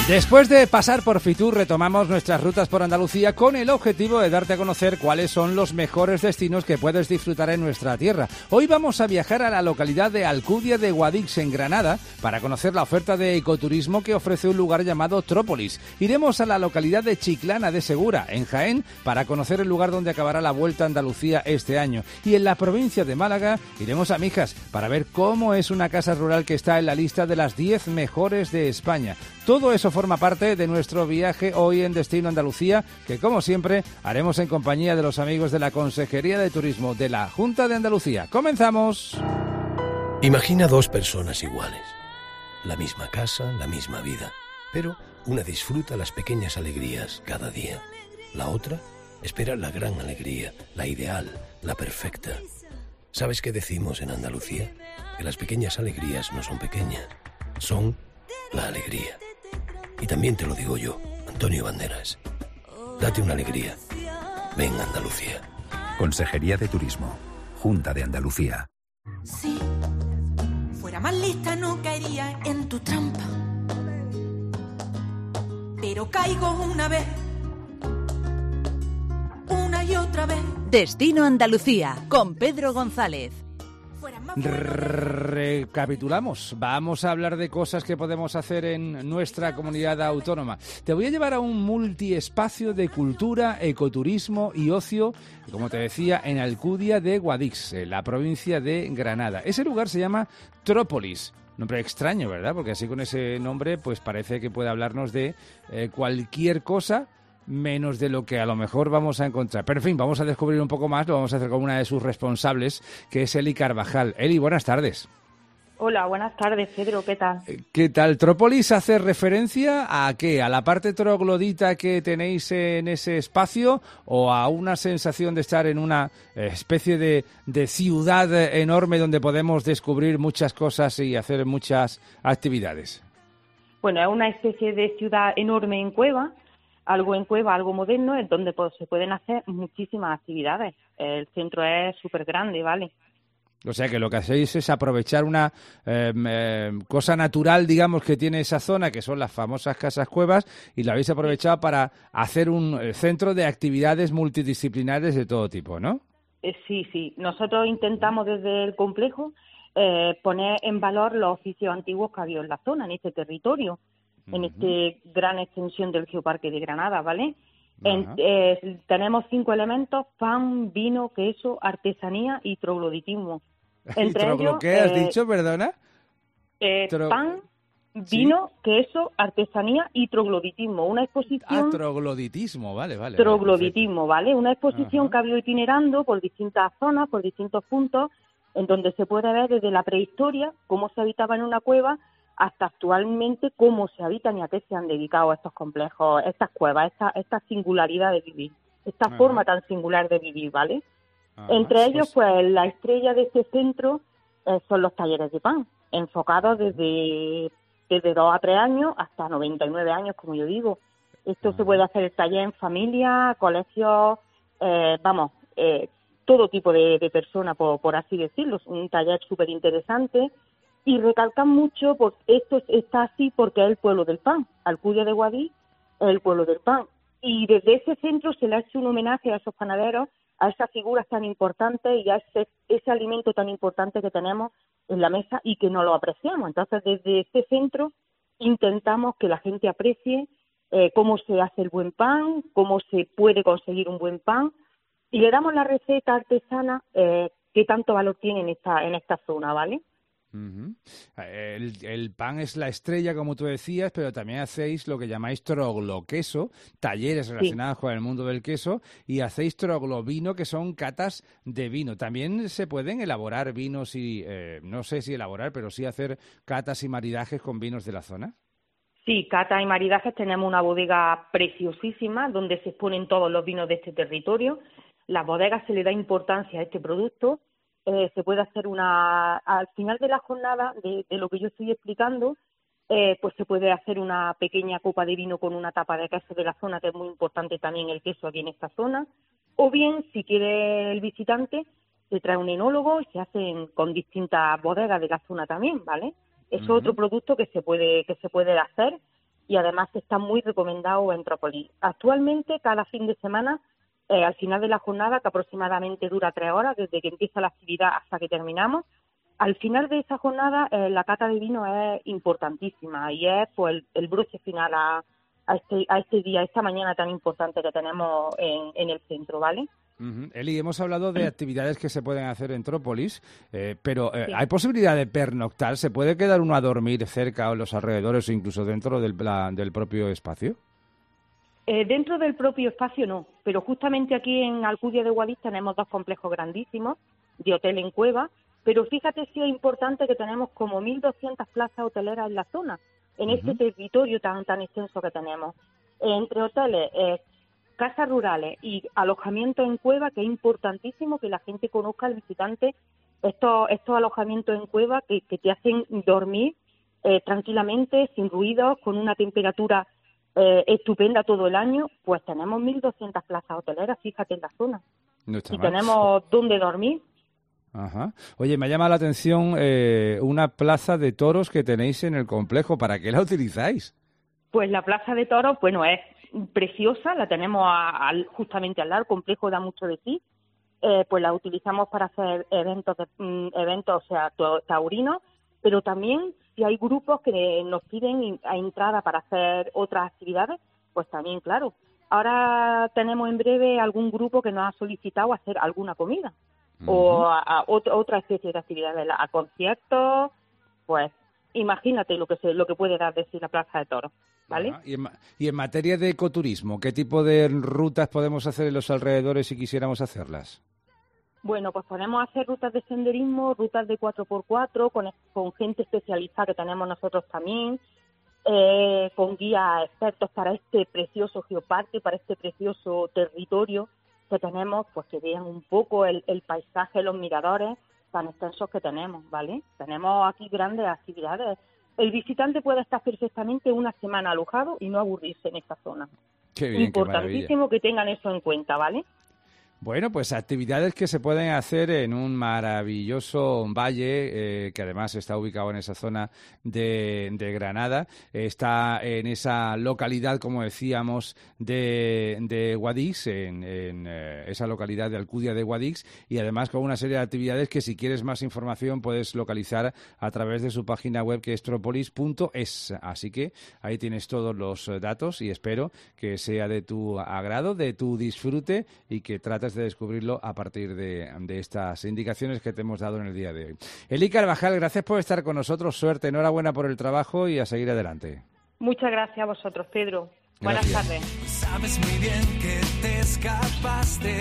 Después de pasar por Fitur, retomamos nuestras rutas por Andalucía con el objetivo de darte a conocer cuáles son los mejores destinos que puedes disfrutar en nuestra tierra. Hoy vamos a viajar a la localidad de Alcudia de Guadix, en Granada, para conocer la oferta de ecoturismo que ofrece un lugar llamado Trópolis. Iremos a la localidad de Chiclana de Segura, en Jaén, para conocer el lugar donde acabará la Vuelta a Andalucía este año. Y en la provincia de Málaga iremos a Mijas para ver cómo es una casa rural que está en la lista de las 10 mejores de España. Todo eso forma parte de nuestro viaje hoy en Destino Andalucía, que como siempre haremos en compañía de los amigos de la Consejería de Turismo de la Junta de Andalucía. ¡Comenzamos! Imagina dos personas iguales, la misma casa, la misma vida, pero una disfruta las pequeñas alegrías cada día, la otra espera la gran alegría, la ideal, la perfecta. ¿Sabes qué decimos en Andalucía? Que las pequeñas alegrías no son pequeñas, son la alegría. Y también te lo digo yo, Antonio Banderas. Date una alegría. Ven Andalucía. Consejería de Turismo, Junta de Andalucía. Si fuera más lista no caería en tu trampa, pero caigo una vez, una y otra vez. Destino Andalucía, con Pedro González. Recapitulamos. Vamos a hablar de cosas que podemos hacer en nuestra comunidad autónoma. Te voy a llevar a un multiespacio de cultura, ecoturismo y ocio, como te decía, en Alcudia de Guadix, en la provincia de Granada. Ese lugar se llama Trópolis. Nombre extraño, ¿verdad? Porque así con ese nombre pues parece que puede hablarnos de cualquier cosa menos de lo que a lo mejor vamos a encontrar. Pero en fin, vamos a descubrir un poco más, lo vamos a hacer con una de sus responsables, que es Eli Carvajal. Eli, buenas tardes. Hola, buenas tardes, Pedro, ¿qué tal? ¿Qué tal? ¿Trópolis hace referencia a qué? ¿A la parte troglodita que tenéis en ese espacio o a una sensación de estar en una especie de ciudad enorme donde podemos descubrir muchas cosas y hacer muchas actividades? Bueno, es una especie de ciudad enorme en cueva, algo moderno, en donde pues, se pueden hacer muchísimas actividades. El centro es súper grande, ¿vale? O sea que lo que hacéis es aprovechar una cosa natural, digamos, que tiene esa zona, que son las famosas casas cuevas, y la habéis aprovechado para hacer un centro de actividades multidisciplinares de todo tipo, ¿no? Sí. Nosotros intentamos desde el complejo poner en valor los oficios antiguos que había en la zona, en este territorio, en esta gran extensión del Geoparque de Granada, ¿vale? Tenemos 5 elementos: pan, vino, queso, artesanía y trogloditismo. Entre ellos, ¿qué has dicho, perdona? Pan, vino, ¿sí? Queso, artesanía y trogloditismo. Una exposición... trogloditismo, vale. Trogloditismo, ¿vale? Una exposición que ha ido itinerando por distintas zonas, por distintos puntos, en donde se puede ver desde la prehistoria cómo se habitaba en una cueva hasta actualmente cómo se habitan y a qué se han dedicado estos complejos, estas cuevas, esta singularidad de vivir, esta forma tan singular de vivir, ¿vale? Entre ellos, pues la estrella de este centro son los talleres de pan, enfocados desde 2 a 3 años hasta 99 años, como yo digo. Esto se puede hacer el taller en familia, colegios, todo tipo de personas, por así decirlo. Es un taller súper interesante. Y recalcan mucho, pues esto está así porque es el pueblo del pan. Alcudia de Guadix es el pueblo del pan. Y desde ese centro se le hace un homenaje a esos panaderos, a esas figuras tan importantes y a ese alimento tan importante que tenemos en la mesa y que no lo apreciamos. Entonces, desde este centro intentamos que la gente aprecie cómo se hace el buen pan, cómo se puede conseguir un buen pan, y le damos la receta artesana que tanto valor tiene en esta zona, ¿vale? El pan es la estrella, como tú decías, pero también hacéis lo que llamáis trogloqueso, talleres relacionados con el mundo del queso, y hacéis troglovino, que son catas de vino. También se pueden elaborar vinos y, no sé si elaborar, pero sí hacer catas y maridajes con vinos de la zona. Sí, catas y maridajes. Tenemos una bodega preciosísima donde se exponen todos los vinos de este territorio. Las bodegas se le da importancia a este producto. Se puede hacer al final de la jornada de lo que yo estoy explicando, pues se puede hacer una pequeña copa de vino con una tapa de queso de la zona, que es muy importante también el queso aquí en esta zona, o bien, si quiere el visitante, se trae un enólogo y se hacen con distintas bodegas de la zona también, ¿vale? Es otro producto que se puede hacer y además está muy recomendado en Trópolis. Actualmente, cada fin de semana, al final de la jornada, que aproximadamente dura 3 horas, desde que empieza la actividad hasta que terminamos, al final de esa jornada la cata de vino es importantísima y es pues el broche final a este día, esta mañana tan importante que tenemos en el centro, ¿vale? Eli, hemos hablado de actividades que se pueden hacer en Trópolis, pero Sí. ¿hay posibilidad de pernoctar? ¿Se puede quedar uno a dormir cerca o en los alrededores o incluso dentro del propio espacio? Dentro del propio espacio no, pero justamente aquí en Alcudia de Guadix tenemos 2 complejos grandísimos de hotel en cueva, pero fíjate si es importante que tenemos como 1.200 plazas hoteleras en la zona, en este territorio tan extenso que tenemos. Entre hoteles, casas rurales y alojamientos en cueva, que es importantísimo que la gente conozca, el visitante, estos alojamientos en cueva que te hacen dormir tranquilamente, sin ruidos, con una temperatura estupenda todo el año. Pues tenemos 1.200 plazas hoteleras, fíjate, en la zona. No está Y mal. tenemos dónde dormir. Ajá. Oye, me llama la atención una plaza de toros que tenéis en el complejo. ¿Para qué la utilizáis? Pues la plaza de toros, bueno, es preciosa, la tenemos justamente al lado, el complejo da mucho de sí. Pues la utilizamos para hacer eventos, o sea, taurinos, pero también si hay grupos que nos piden a entrada para hacer otras actividades, pues también, claro. Ahora tenemos en breve algún grupo que nos ha solicitado hacer alguna comida o a otra especie de actividades, a conciertos, pues imagínate lo que puede dar de sí la plaza de toros, ¿vale? Ajá. Y en materia de ecoturismo, ¿qué tipo de rutas podemos hacer en los alrededores si quisiéramos hacerlas? Bueno, pues podemos hacer rutas de senderismo, rutas de 4x4, con gente especializada que tenemos nosotros también, con guías expertos para este precioso geoparque, para este precioso territorio que tenemos, pues que vean un poco el paisaje, los miradores tan extensos que tenemos, ¿vale? Tenemos aquí grandes actividades. El visitante puede estar perfectamente una semana alojado y no aburrirse en esta zona. Qué bien, Importantísimo que tengan eso en cuenta, ¿vale? Bueno, pues actividades que se pueden hacer en un maravilloso valle que además está ubicado en esa zona de Granada. Está en esa localidad, como decíamos, de Guadix, en esa localidad de Alcudia de Guadix, y además con una serie de actividades que si quieres más información puedes localizar a través de su página web, que es tropolis.es. Así que ahí tienes todos los datos y espero que sea de tu agrado, de tu disfrute y que trates de descubrirlo a partir de estas indicaciones que te hemos dado en el día de hoy. Eli Carvajal, gracias por estar con nosotros, suerte, enhorabuena por el trabajo y a seguir adelante. Muchas gracias a vosotros, Pedro. Buenas tardes. Sabes muy bien que te escapaste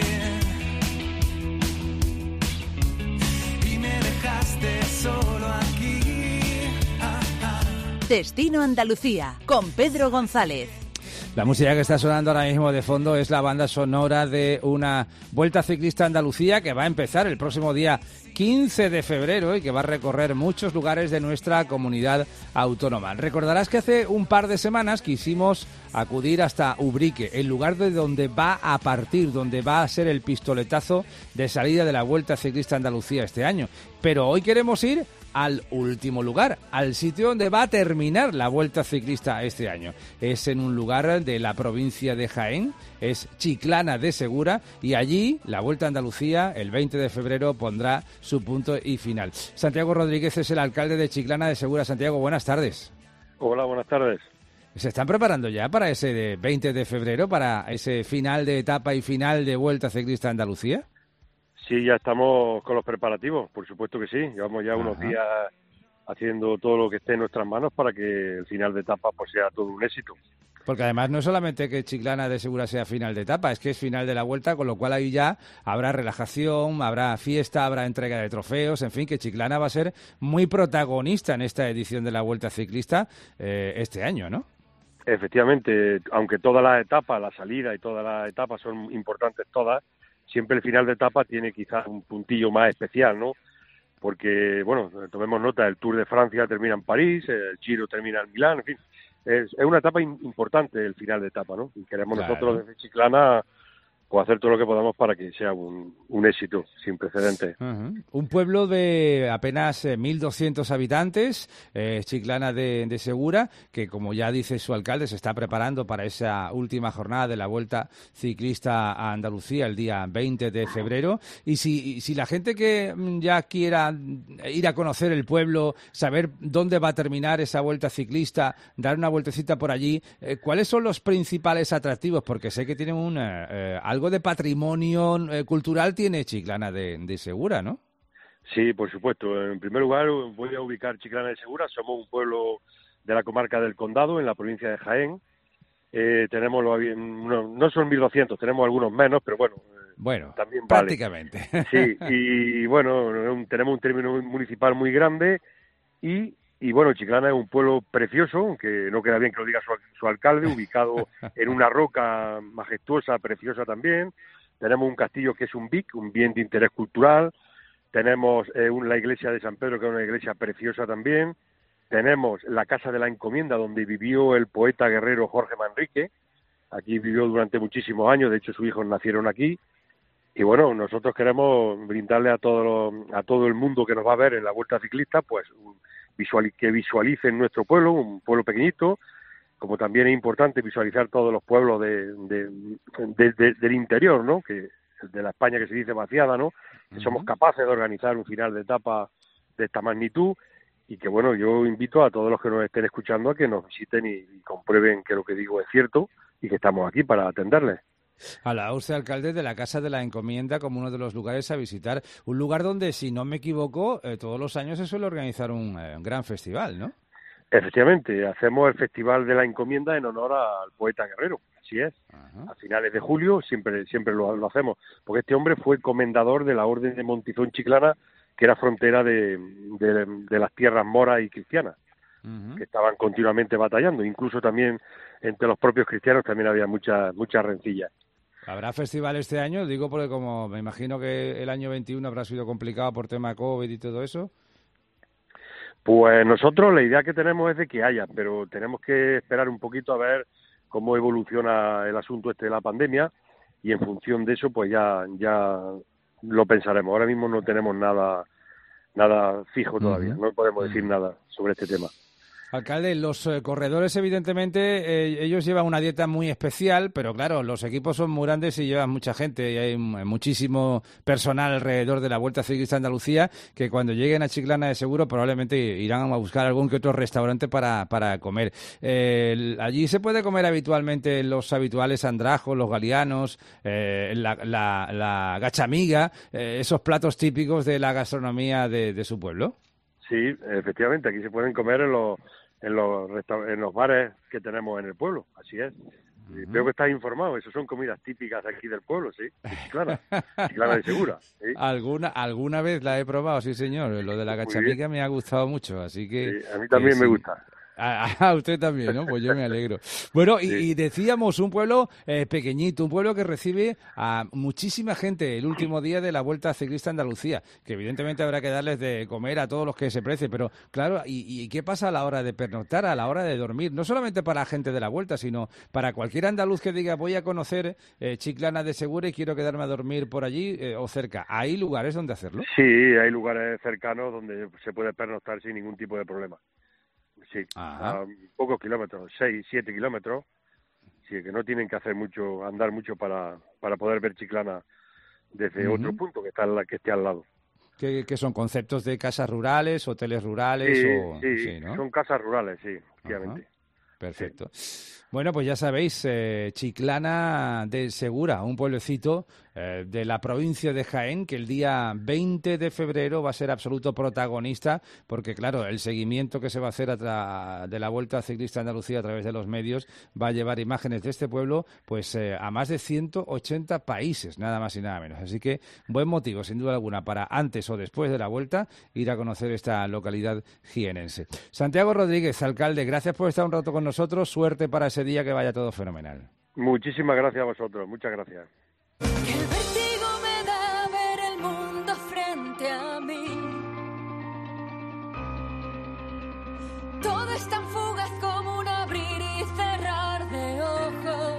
y me dejaste solo aquí. Destino Andalucía con Pedro González. La música que está sonando ahora mismo de fondo es la banda sonora de una Vuelta Ciclista a Andalucía que va a empezar el próximo día 15 de febrero y que va a recorrer muchos lugares de nuestra comunidad autónoma. Recordarás que hace un par de semanas quisimos acudir hasta Ubrique, el lugar de donde va a partir, donde va a ser el pistoletazo de salida de la Vuelta Ciclista a Andalucía este año. Pero hoy queremos ir al último lugar, al sitio donde va a terminar la Vuelta Ciclista este año. Es en un lugar de la provincia de Jaén, es Chiclana de Segura, y allí la Vuelta a Andalucía el 20 de febrero pondrá su punto y final. Santiago Rodríguez es el alcalde de Chiclana de Segura. Santiago, buenas tardes. Hola, buenas tardes. ¿Se están preparando ya para ese 20 de febrero, para ese final de etapa y final de Vuelta Ciclista a Andalucía? Sí, ya estamos con los preparativos, por supuesto que sí. Llevamos ya unos días haciendo todo lo que esté en nuestras manos para que el final de etapa pues sea todo un éxito. Porque además no es solamente que Chiclana de Segura sea final de etapa, es que es final de la Vuelta, con lo cual ahí ya habrá relajación, habrá fiesta, habrá entrega de trofeos, en fin, que Chiclana va a ser muy protagonista en esta edición de la Vuelta Ciclista este año, ¿no? Efectivamente, aunque todas las etapas, la salida y todas las etapas son importantes todas, siempre el final de etapa tiene quizás un puntillo más especial, ¿no? Porque, bueno, tomemos nota, el Tour de Francia termina en París, el Giro termina en Milán, en fin, es una etapa importante el final de etapa, ¿no? Y queremos nosotros desde Chiclana pues hacer todo lo que podamos para que sea un éxito sin precedentes. Un pueblo de apenas 1.200 habitantes, Chiclana de Segura, que como ya dice su alcalde, se está preparando para esa última jornada de la Vuelta Ciclista a Andalucía el día 20 de febrero. Y si la gente que ya quiera ir a conocer el pueblo, saber dónde va a terminar esa Vuelta Ciclista, dar una vueltecita por allí, ¿cuáles son los principales atractivos? Porque sé que tienen algo de patrimonio cultural tiene Chiclana de Segura, ¿no? Sí, por supuesto. En primer lugar, voy a ubicar Chiclana de Segura. Somos un pueblo de la comarca del Condado, en la provincia de Jaén. Tenemos, no son 1.200, tenemos algunos menos, pero bueno, también prácticamente. Vale. Sí, y bueno, tenemos un término municipal muy grande y bueno, Chiclana es un pueblo precioso, aunque no queda bien que lo diga su alcalde, ubicado en una roca majestuosa, preciosa también. Tenemos un castillo que es un BIC, un bien de interés cultural. Tenemos la iglesia de San Pedro, que es una iglesia preciosa también. Tenemos la Casa de la Encomienda, donde vivió el poeta guerrero Jorge Manrique. Aquí vivió durante muchísimos años, de hecho sus hijos nacieron aquí. Y bueno, nosotros queremos brindarle a todo el mundo que nos va a ver en la Vuelta Ciclista, pues que visualicen nuestro pueblo, un pueblo pequeñito, como también es importante visualizar todos los pueblos del interior, ¿no? Que de la España que se dice vaciada, ¿no? Que somos capaces de organizar un final de etapa de esta magnitud y que, bueno, yo invito a todos los que nos estén escuchando a que nos visiten y comprueben que lo que digo es cierto y que estamos aquí para atenderles. Hablaba usted, alcalde, de la Casa de la Encomienda como uno de los lugares a visitar. Un lugar donde, si no me equivoco, todos los años se suele organizar un gran festival, ¿no? Efectivamente, hacemos el Festival de la Encomienda en honor al poeta guerrero, así es. Ajá. A finales de julio siempre lo hacemos, porque este hombre fue comendador de la Orden de Montizón Chiclana, que era frontera de las tierras moras y cristianas, que estaban continuamente batallando. Incluso también entre los propios cristianos también había muchas rencillas. ¿Habrá festival este año? Digo porque como me imagino que el año 21 habrá sido complicado por tema COVID y todo eso. Pues nosotros la idea que tenemos es de que haya, pero tenemos que esperar un poquito a ver cómo evoluciona el asunto de la pandemia y en función de eso pues ya lo pensaremos. Ahora mismo no tenemos nada fijo todavía, no podemos decir nada sobre este tema. Alcalde, los corredores, evidentemente, ellos llevan una dieta muy especial, pero claro, los equipos son muy grandes y llevan mucha gente y hay muchísimo personal alrededor de la Vuelta Ciclista Andalucía que cuando lleguen a Chiclana de Seguro probablemente irán a buscar algún que otro restaurante para comer. Allí se puede comer habitualmente los habituales andrajos, los galianos, la gachamiga, esos platos típicos de la gastronomía de su pueblo. Sí, efectivamente, aquí se pueden comer en los bares que tenemos en el pueblo, así es. Veo que estás informado, eso son comidas típicas aquí del pueblo, sí, Chiclana de Segura. ¿Sí? Alguna vez la he probado, sí señor, lo de la gachamica me ha gustado mucho, así que... Sí, a mí también me gusta. A usted también, ¿no? Pues yo me alegro. Bueno, sí. y decíamos, un pueblo pequeñito, un pueblo que recibe a muchísima gente el último día de la Vuelta Ciclista Andalucía, que evidentemente habrá que darles de comer a todos los que se precie, pero claro, ¿y qué pasa a la hora de pernoctar, a la hora de dormir? No solamente para la gente de la Vuelta, sino para cualquier andaluz que diga voy a conocer Chiclana de Segura y quiero quedarme a dormir por allí o cerca. ¿Hay lugares donde hacerlo? Sí, hay lugares cercanos donde se puede pernoctar sin ningún tipo de problema. Sí, a pocos kilómetros, 6, 7 kilómetros, sí, que no tienen que andar mucho para poder ver Chiclana desde otro punto que esté al lado. ¿Qué son conceptos de casas rurales, hoteles rurales? Sí, ¿no? Son casas rurales, sí, efectivamente. Perfecto. Sí. Bueno, pues ya sabéis, Chiclana de Segura, un pueblecito de la provincia de Jaén, que el día 20 de febrero va a ser absoluto protagonista, porque claro, el seguimiento que se va a hacer de la Vuelta Ciclista Andalucía a través de los medios va a llevar imágenes de este pueblo pues a más de 180 países, nada más y nada menos. Así que buen motivo, sin duda alguna, para antes o después de la Vuelta ir a conocer esta localidad jienense. Santiago Rodríguez, alcalde, gracias por estar un rato con nosotros. Suerte para ese día, que vaya todo fenomenal. Muchísimas gracias a vosotros, muchas gracias. El vértigo me da ver el mundo frente a mí. Todo es tan fugaz como un abrir y cerrar de ojos.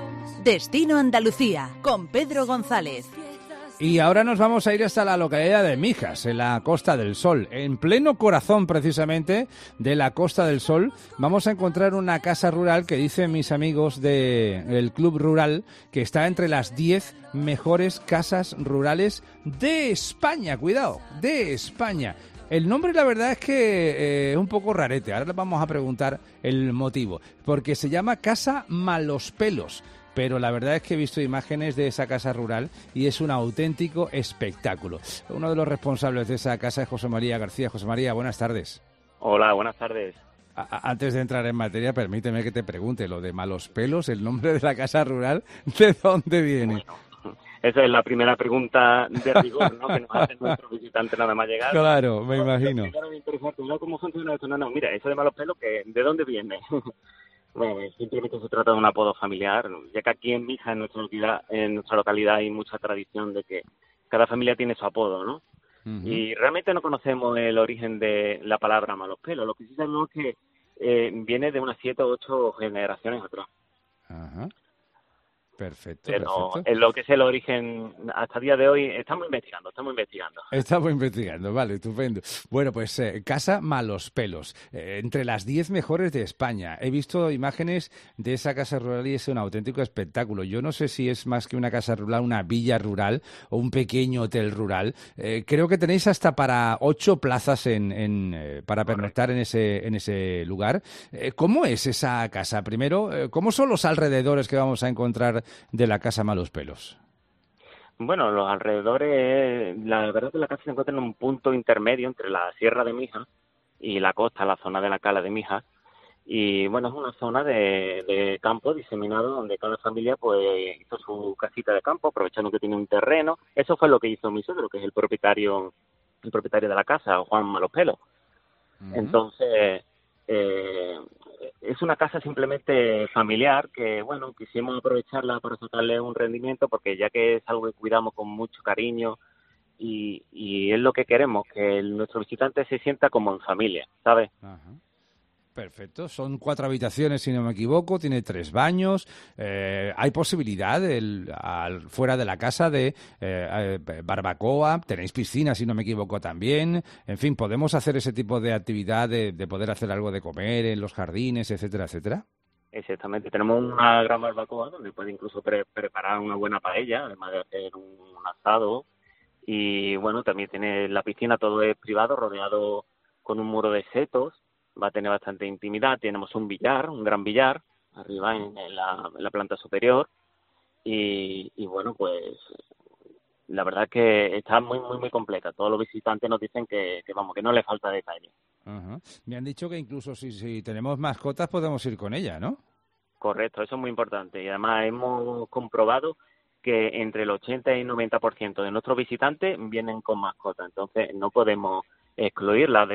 Destino Andalucía, con Pedro González. Y ahora nos vamos a ir hasta la localidad de Mijas, en la Costa del Sol. En pleno corazón, precisamente, de la Costa del Sol, vamos a encontrar una casa rural que dicen mis amigos del Club Rural que está entre las 10 mejores casas rurales de España. Cuidado, de España. El nombre, la verdad, es que es un poco rarete. Ahora les vamos a preguntar el motivo. Porque se llama Casa Malospelos. Pero la verdad es que he visto imágenes de esa casa rural y es un auténtico espectáculo. Uno de los responsables de esa casa es José María García. José María, buenas tardes. Hola, buenas tardes. Antes de entrar en materia, permíteme que te pregunte, lo de Malospelos, el nombre de la casa rural, ¿de dónde viene? Bueno, esa es la primera pregunta de rigor, ¿no? Que nos hacen nuestros visitantes nada más llegar. Claro, me imagino. ¿Cómo funciona esto? No, mira, eso de Malospelos, ¿de dónde viene? Bueno, simplemente se trata de un apodo familiar, ya que aquí en Mijas, en nuestra localidad, hay mucha tradición de que cada familia tiene su apodo, ¿no? Uh-huh. Y realmente no conocemos el origen de la palabra Malospelos. Lo que sí sabemos es que viene de unas 7 o 8 generaciones atrás. Ajá. Perfecto, pero perfecto. En lo que es el origen, hasta el día de hoy, estamos investigando. Estamos investigando, vale, estupendo. Bueno, pues Casa Malospelos, entre las 10 mejores de España. He visto imágenes de esa casa rural y es un auténtico espectáculo. Yo no sé si es más que una casa rural, una villa rural o un pequeño hotel rural. Creo que tenéis hasta para 8 plazas para pernoctar en ese lugar. ¿Cómo es esa casa? Primero, ¿cómo son los alrededores que vamos a encontrar de la Casa Malospelos? Bueno, los alrededores, la verdad es que la casa se encuentra en un punto intermedio entre la Sierra de Mijas y la costa, la zona de la Cala de Mijas. Y bueno, es una zona de campo diseminado donde cada familia pues hizo su casita de campo, aprovechando que tiene un terreno. Eso fue lo que hizo mi suegro, que es el propietario de la casa, Juan Malospelos. Uh-huh. Entonces, es una casa simplemente familiar que, bueno, quisimos aprovecharla para sacarle un rendimiento porque ya que es algo que cuidamos con mucho cariño y es lo que queremos, que nuestro visitante se sienta como en familia, ¿sabes? Ajá. Perfecto, son 4 habitaciones si no me equivoco, tiene 3 baños, hay posibilidad fuera de la casa de barbacoa, tenéis piscina si no me equivoco también, en fin, ¿podemos hacer ese tipo de actividad de poder hacer algo de comer en los jardines, etcétera, etcétera? Exactamente, tenemos una gran barbacoa donde puede incluso preparar una buena paella, además de hacer un asado, y bueno, también tiene la piscina, todo es privado, rodeado con un muro de setos. Va a tener bastante intimidad. Tenemos un billar, un gran billar, arriba en la planta superior. Y bueno, pues la verdad es que está muy, muy, muy completa. Todos los visitantes nos dicen que no le falta detalle. Uh-huh. Me han dicho que incluso si tenemos mascotas podemos ir con ella, ¿no? Correcto, eso es muy importante. Y además hemos comprobado que entre el 80 y el 90% de nuestros visitantes vienen con mascotas. Entonces no podemos excluirla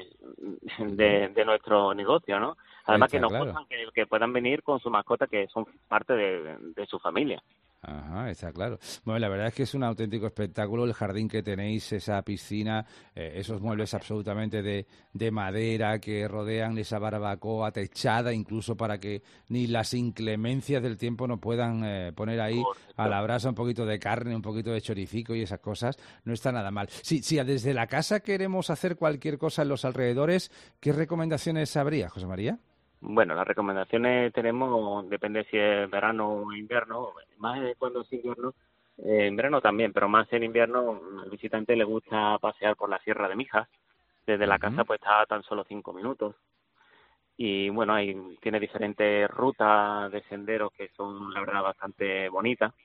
de nuestro negocio, ¿no? Además que nos gustan que puedan venir con su mascota, que son parte de su familia. Ajá, está claro. Bueno, la verdad es que es un auténtico espectáculo el jardín que tenéis, esa piscina, esos muebles absolutamente de madera que rodean esa barbacoa techada, incluso para que ni las inclemencias del tiempo no puedan poner ahí a la brasa un poquito de carne, un poquito de choricico y esas cosas. No está nada mal. Si desde la casa queremos hacer cualquier cosa en los alrededores, ¿qué recomendaciones habría, José María? Bueno, las recomendaciones tenemos, depende si es verano o invierno, más cuando es invierno, en verano también, pero más en invierno al visitante le gusta pasear por la Sierra de Mijas, desde la casa pues está a tan solo 5 minutos y bueno, tiene diferentes rutas de senderos que son la verdad bastante bonitas,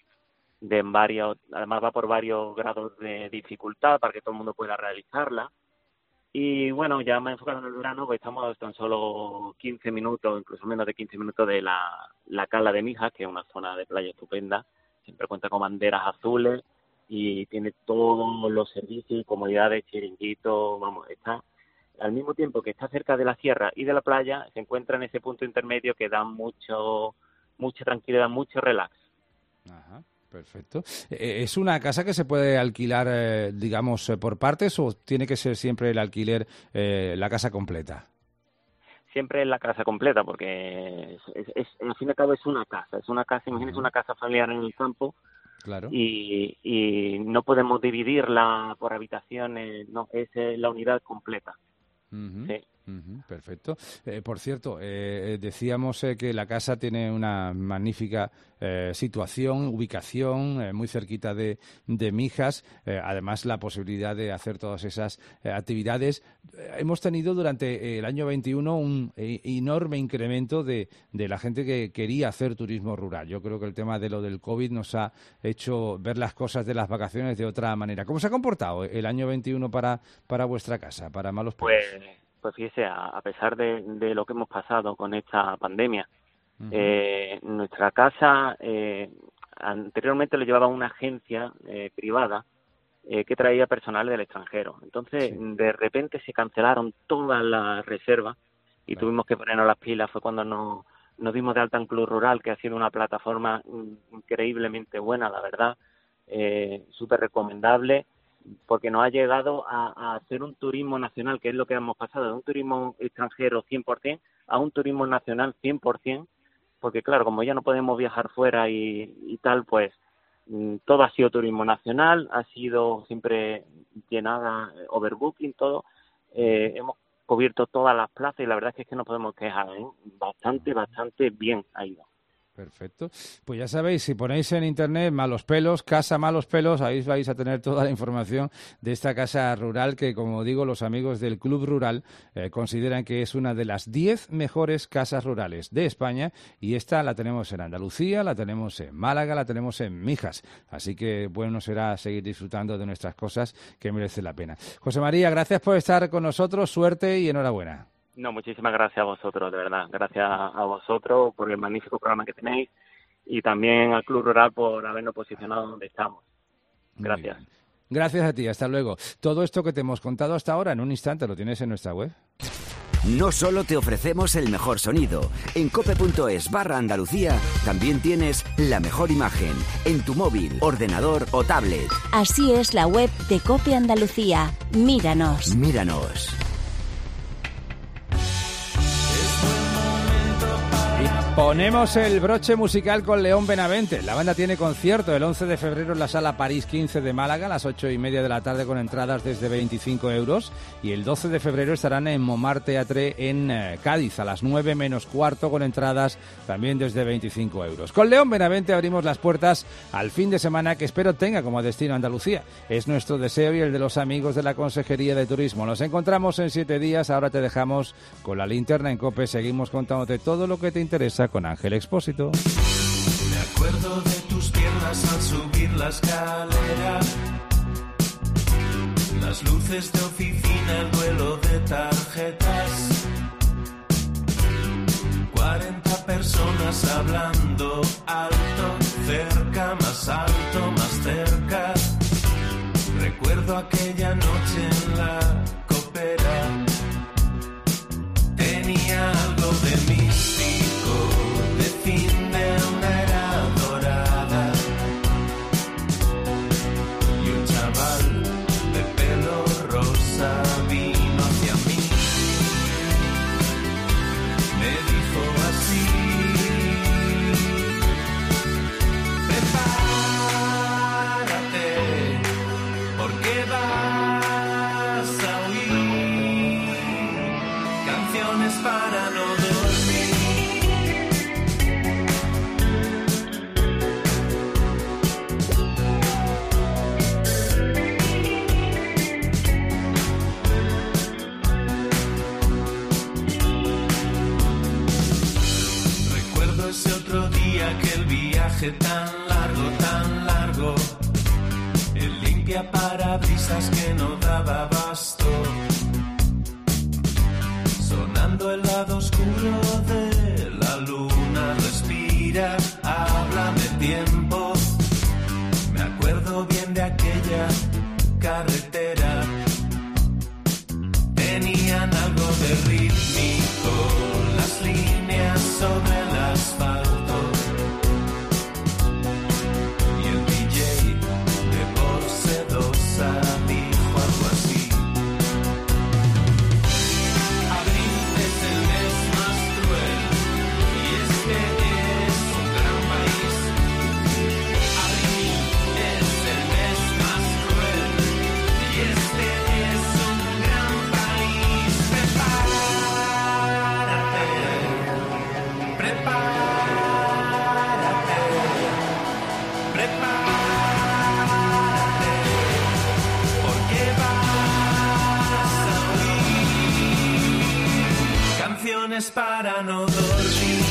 además va por varios grados de dificultad para que todo el mundo pueda realizarla. Y bueno, ya más enfocado en el verano, pues estamos tan solo 15 minutos, incluso menos de 15 minutos de la Cala de Mijas, que es una zona de playa estupenda. Siempre cuenta con banderas azules y tiene todos los servicios y comodidades, chiringuitos, vamos, está al mismo tiempo que está cerca de la sierra y de la playa, se encuentra en ese punto intermedio que da mucha tranquilidad, mucho relax. Ajá. Perfecto. ¿Es una casa que se puede alquilar, digamos, por partes o tiene que ser siempre el alquiler la casa completa? siempre es la casa completa, porque al fin y al cabo es una casa, imagínense una casa familiar en el campo. Claro. Y no podemos dividirla por habitaciones, no, es la unidad completa. Sí. Perfecto. Por cierto, decíamos que la casa tiene una magnífica situación, ubicación, muy cerquita de Mijas, además la posibilidad de hacer todas esas actividades. Hemos tenido durante el año 21 un enorme incremento de la gente que quería hacer turismo rural. Yo creo que el tema de lo del COVID nos ha hecho ver las cosas de las vacaciones de otra manera. ¿Cómo se ha comportado el año 21 para vuestra casa, para Malos Pelos? Pues fíjese, a pesar de lo que hemos pasado con esta pandemia, nuestra casa anteriormente lo llevaba una agencia privada que traía personal del extranjero. Entonces, de repente se cancelaron todas las reservas y tuvimos que ponernos las pilas. Fue cuando nos dimos de alta en Club Rural, que ha sido una plataforma increíblemente buena, la verdad, súper recomendable, porque nos ha llegado a hacer un turismo nacional, que es lo que hemos pasado, de un turismo extranjero 100% a un turismo nacional 100%, porque claro, como ya no podemos viajar fuera y tal, pues todo ha sido turismo nacional, ha sido siempre llenada, overbooking, todo. Hemos cubierto todas las plazas y la verdad es que no podemos quejar, ¿eh? Bastante bien ha ido. Perfecto. Pues ya sabéis, si ponéis en internet Malos Pelos, Casa Malos Pelos, ahí vais a tener toda la información de esta casa rural que, como digo, los amigos del Club Rural consideran que es una de las 10 mejores casas rurales de España, y esta la tenemos en Andalucía, la tenemos en Málaga, la tenemos en Mijas. Así que bueno será seguir disfrutando de nuestras cosas, que merece la pena. José María, gracias por estar con nosotros, suerte y enhorabuena. No, muchísimas gracias a vosotros, de verdad. Gracias a vosotros por el magnífico programa que tenéis y también al Club Rural por habernos posicionado donde estamos. Gracias. Gracias a ti, hasta luego. Todo esto que te hemos contado hasta ahora, en un instante lo tienes en nuestra web. No solo te ofrecemos el mejor sonido, en cope.es/Andalucía también tienes la mejor imagen en tu móvil, ordenador o tablet. Así es la web de Cope Andalucía. Míranos. Míranos. Ponemos el broche musical con León Benavente. La banda tiene concierto el 11 de febrero en la Sala París 15 de Málaga a las 8:30 de la tarde con entradas desde 25 euros. Y el 12 de febrero estarán en Momar Teatre en Cádiz a las 9 menos cuarto con entradas también desde 25 euros. Con León Benavente abrimos las puertas al fin de semana que espero tenga como destino Andalucía. Es nuestro deseo y el de los amigos de la Consejería de Turismo. Nos encontramos en 7 días. Ahora te dejamos con la linterna en COPE. Seguimos contándote todo lo que te interesa con Ángel Expósito. Me acuerdo de tus piernas al subir la escalera, las luces de oficina, el duelo de tarjetas, 40 personas hablando alto, cerca, más alto, más cerca. Recuerdo aquella noche en la Copera, tenía algo de místico, de fin de una era dorada, y un chaval de pelo rosa vino hacia mí, me dijo así: prepárate, porque vas a oír canciones para no dormir. Recuerdo ese otro día, aquel viaje tan largo, el limpia parabrisas que no daba abasto, sonando el lado oscuro de la luna. Respira, háblame tiempo. Me acuerdo bien de aquella carretera, tenían algo de rítmico, las líneas sobre el asfalto, y el DJ de voz sedosa dijo algo así: abril es el mes para no dormir.